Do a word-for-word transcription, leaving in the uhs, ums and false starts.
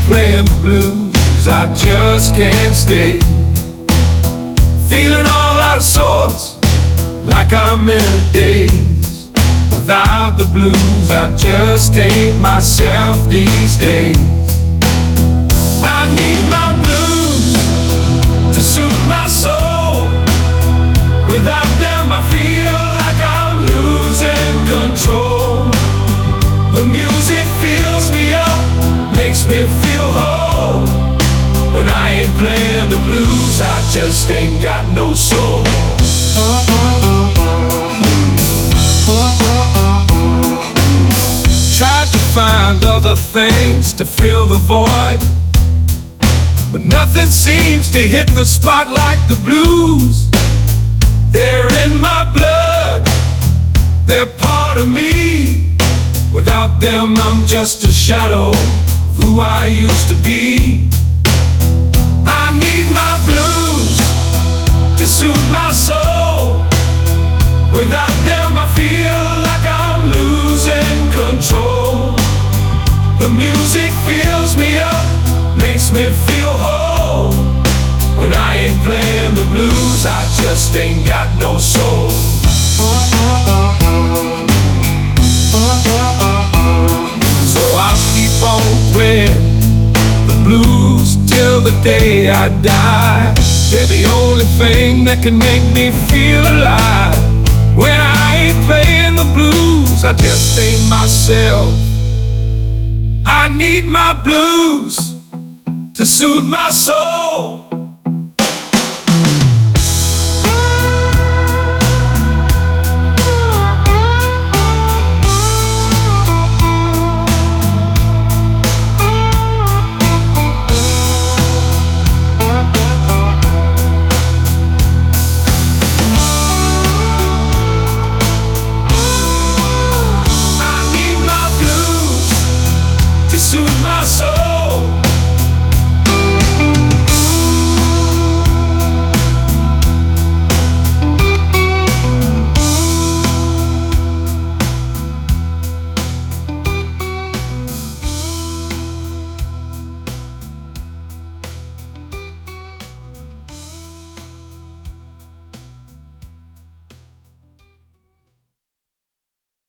playing the blues, I just can't stay. Feeling all out of sorts, like I'm in a daze. Without the blues, I just ain't myself these days. I need my blues to soothe my soul. Without them, I feel like I'm losing control. The music fills me up, makes me feel whole. When I ain't playing the blues, I just ain't got no soul. Tried to find other things to fill the void, but nothing seems to hit the spot like the blues. They're in my blood, they're part of me. Without them, I'm just a shadow of who I used to be. I need my blues to soothe my soul. Without them, I feel like I'm losing control. The music fills me up, makes me feel whole. When I ain't playing the blues, I just ain't got no soul. So I'll keep on playing the blues till the day I die. They're the only thing that can make me feel alive. When I ain't playing the blues, I just ain't myself. I need my blues to soothe my soul. Soothe my soul.